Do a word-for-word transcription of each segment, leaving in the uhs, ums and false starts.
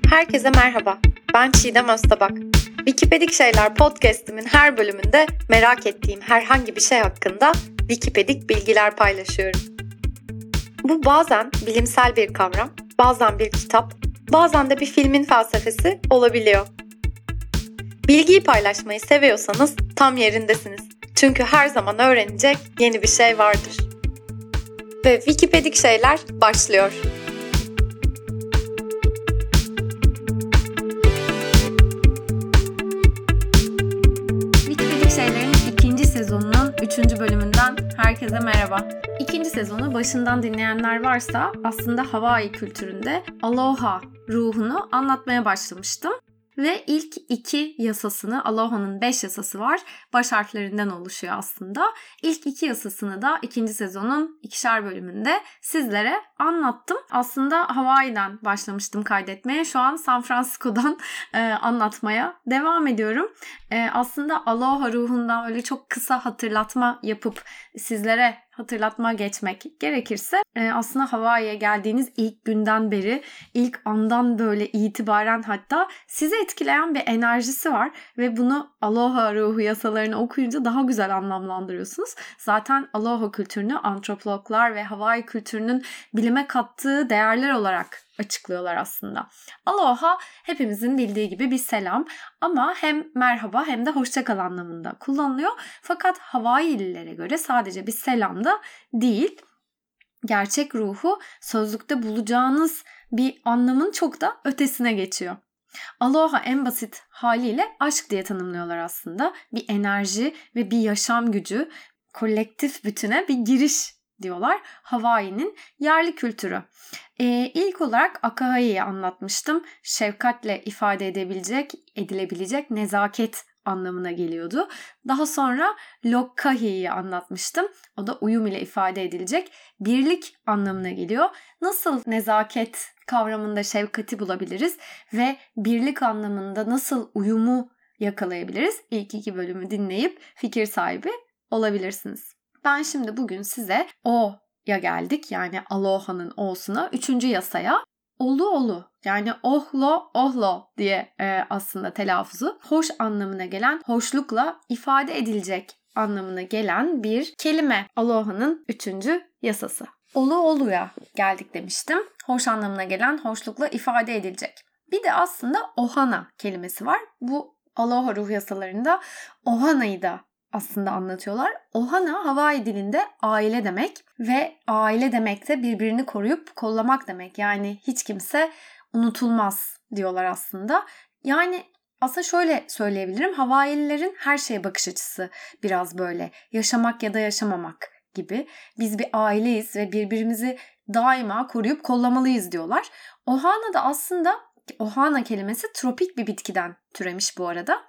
Herkese merhaba, ben Çiğdem Öztabak. Wikipedik Şeyler podcast'imin her bölümünde merak ettiğim herhangi bir şey hakkında Wikipedik bilgiler paylaşıyorum. Bu bazen bilimsel bir kavram, bazen bir kitap, bazen de bir filmin felsefesi olabiliyor. Bilgiyi paylaşmayı seviyorsanız tam yerindesiniz. Çünkü her zaman öğrenecek yeni bir şey vardır. Ve Wikipedik Şeyler başlıyor. Wikipedik Şeyler'in ikinci sezonunun üçüncü bölümünden herkese merhaba. İkinci sezonu başından dinleyenler varsa aslında Hawaii kültüründe Aloha ruhunu anlatmaya başlamıştım. Ve ilk iki yasasını, Aloha'nın beş yasası var, baş harflerinden oluşuyor aslında. İlk iki yasasını da ikinci sezonun ikişer bölümünde sizlere anlattım. Aslında Hawaii'den başlamıştım kaydetmeye. Şu an San Francisco'dan e, anlatmaya devam ediyorum. E, aslında Aloha ruhundan öyle çok kısa hatırlatma yapıp sizlere hatırlatma geçmek gerekirse e, aslında Hawaii'ye geldiğiniz ilk günden beri, ilk andan böyle itibaren hatta sizi etkileyen bir enerjisi var ve bunu Aloha ruhu yasalarını okuyunca daha güzel anlamlandırıyorsunuz. Zaten Aloha kültürünü antropologlar ve Hawaii kültürünün bilime kattığı değerler olarak açıklıyorlar aslında. Aloha hepimizin bildiği gibi bir selam ama hem merhaba hem de hoşça kal anlamında kullanılıyor. Fakat Hawaii'lilere göre sadece bir selam da değil. Gerçek ruhu sözlükte bulacağınız bir anlamın çok da ötesine geçiyor. Aloha en basit haliyle aşk diye tanımlıyorlar aslında. Bir enerji ve bir yaşam gücü, kolektif bütüne bir giriş diyorlar. Hawaii'nin yerli kültürü. Ee, ilk olarak Akahai'yi anlatmıştım. Şefkatle ifade edebilecek, edilebilecek nezaket anlamına geliyordu. Daha sonra Lokahi'yi anlatmıştım. O da uyum ile ifade edilecek birlik anlamına geliyor. Nasıl nezaket kavramında şefkati bulabiliriz ve birlik anlamında nasıl uyumu yakalayabiliriz? İlk iki bölümü dinleyip fikir sahibi olabilirsiniz. Ben şimdi bugün size O'ya geldik, yani Aloha'nın O'suna, üçüncü yasaya. Olu olu, yani ohlo ohlo diye e, aslında telaffuzu. Hoş anlamına gelen, hoşlukla ifade edilecek anlamına gelen bir kelime. Aloha'nın üçüncü yasası. Olu oluya geldik demiştim. Hoş anlamına gelen, hoşlukla ifade edilecek. Bir de aslında ohana kelimesi var. Bu Aloha ruh yasalarında ohana'yı da aslında anlatıyorlar. Ohana Hawaii dilinde aile demek ve aile demek de birbirini koruyup kollamak demek. Yani hiç kimse unutulmaz diyorlar aslında. Yani aslında şöyle söyleyebilirim. Hawaiililerin her şeye bakış açısı biraz böyle. Yaşamak ya da yaşamamak gibi. Biz bir aileyiz ve birbirimizi daima koruyup kollamalıyız diyorlar. Ohana da aslında, ohana kelimesi tropik bir bitkiden türemiş bu arada.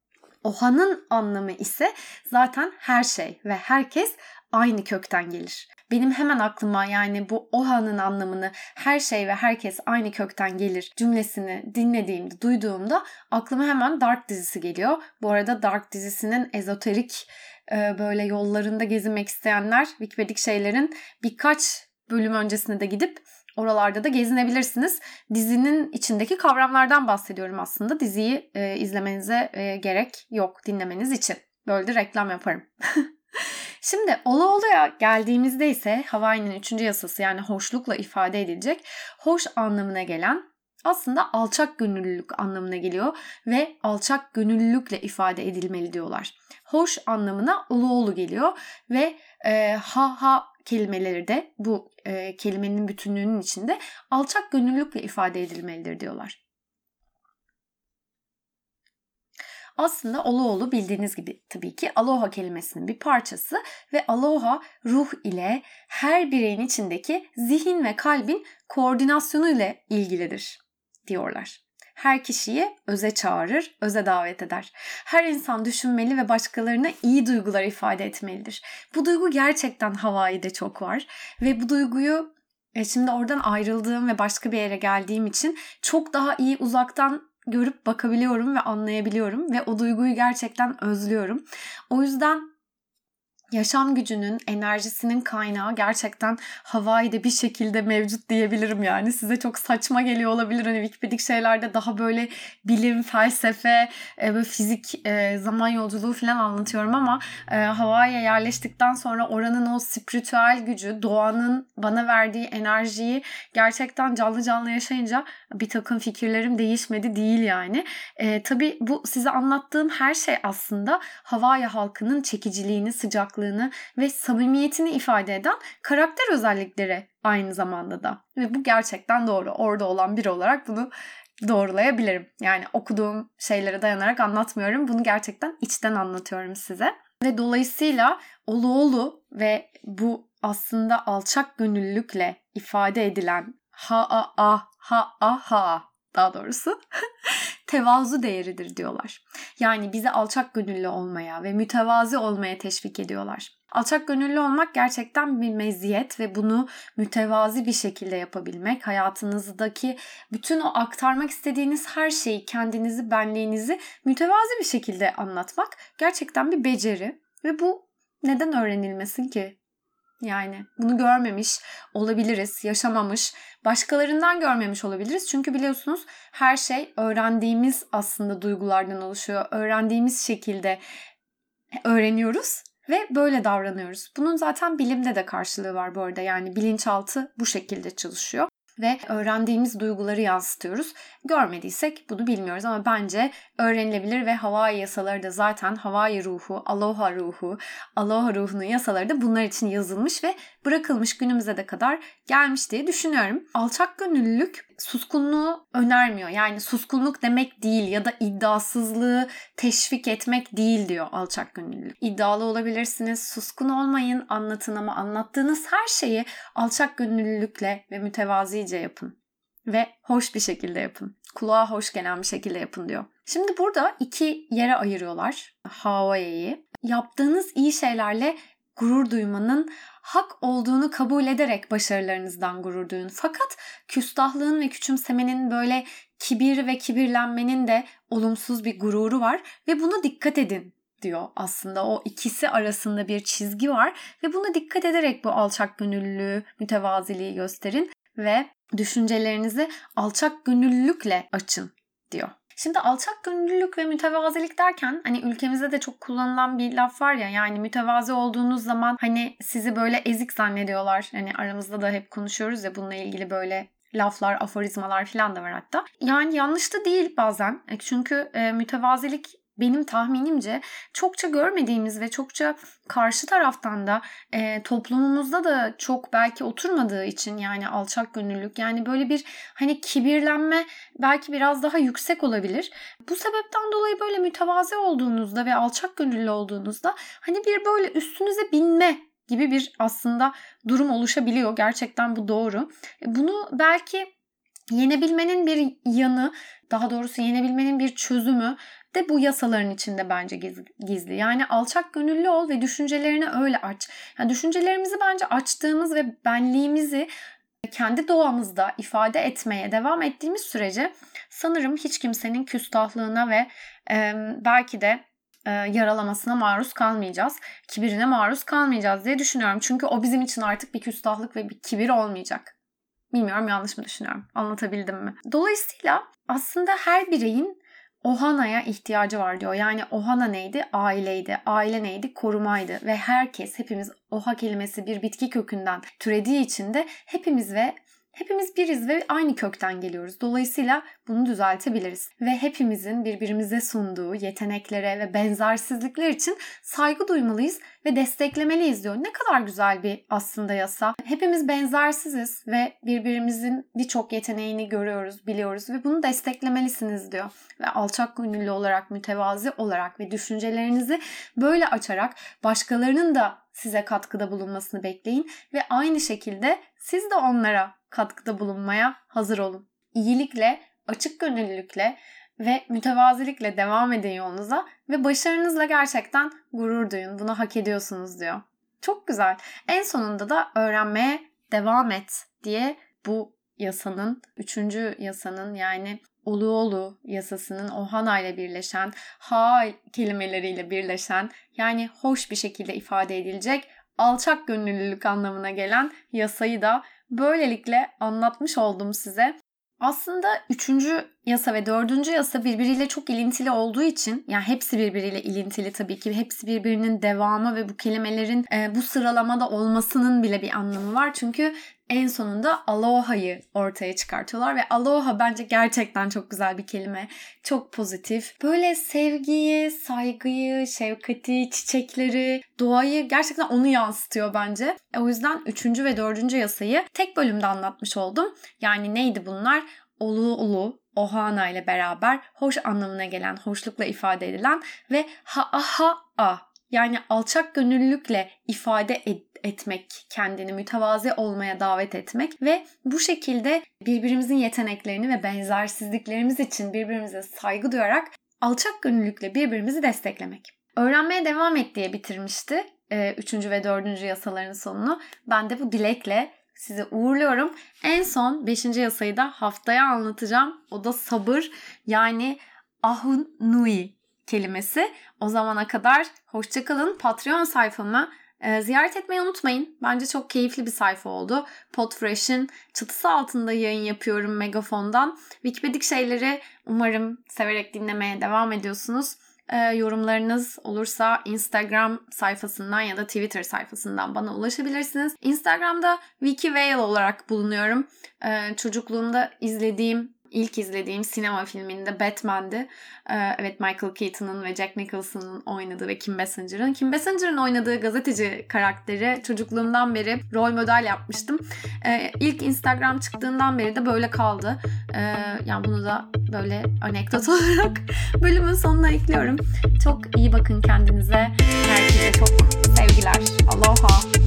Oha'nın anlamı ise zaten her şey ve herkes aynı kökten gelir. Benim hemen aklıma, yani bu Oha'nın anlamını, her şey ve herkes aynı kökten gelir cümlesini dinlediğimde, duyduğumda aklıma hemen Dark dizisi geliyor. Bu arada Dark dizisinin ezoterik böyle yollarında gezinmek isteyenler Wikipedik Şeyler'in birkaç bölüm öncesine de gidip oralarda da gezinebilirsiniz. Dizinin içindeki kavramlardan bahsediyorum aslında. Diziyi e, izlemenize e, gerek yok dinlemeniz için. Böyle de reklam yaparım. Şimdi Olu Olu'ya geldiğimizde ise Hawaii'nin üçüncü yasası, yani hoşlukla ifade edilecek, hoş anlamına gelen aslında alçak gönüllülük anlamına geliyor ve alçak gönüllülükle ifade edilmeli diyorlar. Hoş anlamına Olu Olu geliyor ve e, ha ha kelimeleri de bu e, kelimenin bütünlüğünün içinde alçak gönüllülükle ifade edilmelidir diyorlar. Aslında Olu bildiğiniz gibi tabii ki Aloha kelimesinin bir parçası ve Aloha ruh ile her bireyin içindeki zihin ve kalbin koordinasyonu ile ilgilidir diyorlar. Her kişiyi öze çağırır, öze davet eder. Her insan düşünmeli ve başkalarına iyi duygular ifade etmelidir. Bu duygu gerçekten Hawaii'de çok var ve bu duyguyu şimdi oradan ayrıldığım ve başka bir yere geldiğim için çok daha iyi uzaktan görüp bakabiliyorum ve anlayabiliyorum ve o duyguyu gerçekten özlüyorum. O yüzden yaşam gücünün, enerjisinin kaynağı gerçekten Hawaii'de bir şekilde mevcut diyebilirim yani. Size çok saçma geliyor olabilir. Hani Wikipedik şeylerde daha böyle bilim, felsefe, böyle fizik, zaman yolculuğu falan anlatıyorum ama Hawaii'ye yerleştikten sonra oranın o spiritüel gücü, doğanın bana verdiği enerjiyi gerçekten canlı canlı yaşayınca bir takım fikirlerim değişmedi değil yani. E, tabii bu size anlattığım her şey aslında Hawaii halkının çekiciliğini, sıcaklığını ve samimiyetini ifade eden karakter özellikleri aynı zamanda da. Ve bu gerçekten doğru. Orada olan biri olarak bunu doğrulayabilirim. Yani okuduğum şeylere dayanarak anlatmıyorum. Bunu gerçekten içten anlatıyorum size. Ve dolayısıyla Oluolu ve bu aslında alçak gönüllülükle ifade edilen ha a a ha a ha daha doğrusu tevazu değeridir diyorlar. Yani bizi alçak gönüllü olmaya ve mütevazi olmaya teşvik ediyorlar. Alçak gönüllü olmak gerçekten bir meziyet ve bunu mütevazi bir şekilde yapabilmek, hayatınızdaki bütün o aktarmak istediğiniz her şeyi, kendinizi, benliğinizi mütevazi bir şekilde anlatmak gerçekten bir beceri ve bu neden öğrenilmesin ki? Yani bunu görmemiş olabiliriz, yaşamamış, başkalarından görmemiş olabiliriz. Çünkü biliyorsunuz her şey öğrendiğimiz aslında duygulardan oluşuyor. Öğrendiğimiz şekilde öğreniyoruz ve böyle davranıyoruz. Bunun zaten bilimde de karşılığı var bu arada. Yani bilinçaltı bu şekilde çalışıyor. Ve öğrendiğimiz duyguları yansıtıyoruz. Görmediysek bunu bilmiyoruz ama bence öğrenilebilir ve Hawaii yasaları da zaten Hawaii ruhu, Aloha ruhu, Aloha ruhunun yasaları da bunlar için yazılmış ve bırakılmış günümüze de kadar gelmiş diye düşünüyorum. Alçak gönüllülük suskunluğu önermiyor. Yani suskunluk demek değil ya da iddiasızlığı teşvik etmek değil diyor alçak gönüllülük. İddialı olabilirsiniz, suskun olmayın, anlatın ama anlattığınız her şeyi alçak gönüllülükle ve mütevazice yapın. Ve hoş bir şekilde yapın. Kulağa hoş gelen bir şekilde yapın diyor. Şimdi burada iki yere ayırıyorlar Hawaii'yi. Yaptığınız iyi şeylerle gurur duymanın hak olduğunu kabul ederek başarılarınızdan gurur duyun. Fakat küstahlığın ve küçümsemenin böyle kibir ve kibirlenmenin de olumsuz bir gururu var ve buna dikkat edin diyor aslında. O ikisi arasında bir çizgi var ve buna dikkat ederek bu alçak gönüllülüğü, mütevaziliği gösterin ve düşüncelerinizi alçak gönüllülükle açın diyor. Şimdi alçak gönüllülük ve mütevazilik derken hani ülkemizde de çok kullanılan bir laf var ya, yani mütevazi olduğunuz zaman hani sizi böyle ezik zannediyorlar. Hani aramızda da hep konuşuyoruz ya bununla ilgili böyle laflar, aforizmalar falan da var hatta. Yani yanlış da değil bazen. Çünkü e, mütevazilik benim tahminimce çokça görmediğimiz ve çokça karşı taraftan da e, toplumumuzda da çok belki oturmadığı için, yani alçak gönüllülük, yani böyle bir hani kibirlenme belki biraz daha yüksek olabilir. Bu sebepten dolayı böyle mütevazi olduğunuzda ve alçak gönüllü olduğunuzda hani bir böyle üstünüze binme gibi bir aslında durum oluşabiliyor. Gerçekten bu doğru. Bunu belki yenebilmenin bir yanı, daha doğrusu yenebilmenin bir çözümü de bu yasaların içinde bence gizli. Yani alçak gönüllü ol ve düşüncelerini öyle aç. Yani düşüncelerimizi bence açtığımız ve benliğimizi kendi doğamızda ifade etmeye devam ettiğimiz sürece sanırım hiç kimsenin küstahlığına ve e, belki de e, yaralamasına maruz kalmayacağız. Kibirine maruz kalmayacağız diye düşünüyorum. Çünkü o bizim için artık bir küstahlık ve bir kibir olmayacak. Bilmiyorum, yanlış mı düşünüyorum? Anlatabildim mi? Dolayısıyla aslında her bireyin Ohana'ya ihtiyacı var diyor. Yani Ohana neydi? Aileydi. Aile neydi? Korumaydı. Ve herkes, hepimiz, Oha kelimesi bir bitki kökünden türediği için de hepimiz ve hepimiz biriz ve aynı kökten geliyoruz. Dolayısıyla bunu düzeltebiliriz. Ve hepimizin birbirimize sunduğu yeteneklere ve benzersizlikler için saygı duymalıyız ve desteklemeliyiz diyor. Ne kadar güzel bir aslında yasa. Hepimiz benzersiziz ve birbirimizin birçok yeteneğini görüyoruz, biliyoruz ve bunu desteklemelisiniz diyor. Ve alçak gönüllü olarak, mütevazi olarak ve düşüncelerinizi böyle açarak başkalarının da size katkıda bulunmasını bekleyin ve aynı şekilde siz de onlara katkıda bulunmaya hazır olun. İyilikle, açık gönüllülükle ve mütevazilikle devam edin yolunuza ve başarınızla gerçekten gurur duyun. Bunu hak ediyorsunuz diyor. Çok güzel. En sonunda da öğrenmeye devam et diye bu yasanın, üçüncü yasanın yani Oluolu yasasının Ohana ile birleşen, ha kelimeleriyle birleşen yani hoş bir şekilde ifade edilecek alçak gönüllülük anlamına gelen yasayı da böylelikle anlatmış oldum size. Aslında üçüncü yasa ve dördüncü yasa birbiriyle çok ilintili olduğu için, yani hepsi birbiriyle ilintili tabii ki, hepsi birbirinin devamı ve bu kelimelerin e, bu sıralamada olmasının bile bir anlamı var. Çünkü en sonunda aloha'yı ortaya çıkartıyorlar ve aloha bence gerçekten çok güzel bir kelime. Çok pozitif. Böyle sevgiyi, saygıyı, şefkati, çiçekleri, doğayı gerçekten onu yansıtıyor bence. E, o yüzden üçüncü ve dördüncü yasayı tek bölümde anlatmış oldum. Yani neydi bunlar? Oluolu, Ohana ile beraber hoş anlamına gelen, hoşlukla ifade edilen ve ha aha a yani alçak gönüllülükle ifade et, etmek, kendini mütevazi olmaya davet etmek ve bu şekilde birbirimizin yeteneklerini ve benzersizliklerimiz için birbirimize saygı duyarak alçak gönüllülükle birbirimizi desteklemek. Öğrenmeye devam et diye bitirmişti e, üçüncü ve dördüncü yasaların sonunu. Ben de bu dilekle sizi uğurluyorum. En son beşinci yasayı da haftaya anlatacağım. O da sabır, yani ahun nui kelimesi. O zamana kadar hoşça kalın. Patreon sayfamı e, ziyaret etmeyi unutmayın. Bence çok keyifli bir sayfa oldu. Podfresh'in çatısı altında yayın yapıyorum Megafon'dan. Wikipedik şeyleri umarım severek dinlemeye devam ediyorsunuz. E, yorumlarınız olursa Instagram sayfasından ya da Twitter sayfasından bana ulaşabilirsiniz. Instagram'da Wiki Whale olarak bulunuyorum. E, çocukluğumda izlediğim, ilk izlediğim sinema filminde Batman'di. E, evet, Michael Keaton'ın ve Jack Nicholson'ın oynadığı ve Kim Basinger'ın. Kim Basinger'ın oynadığı gazeteci karakteri çocukluğumdan beri rol model yapmıştım. E, ilk Instagram çıktığından beri de böyle kaldı. E, yani bunu da böyle anekdot olarak bölümün sonuna ekliyorum. Çok iyi bakın kendinize. Herkese çok sevgiler. Aloha.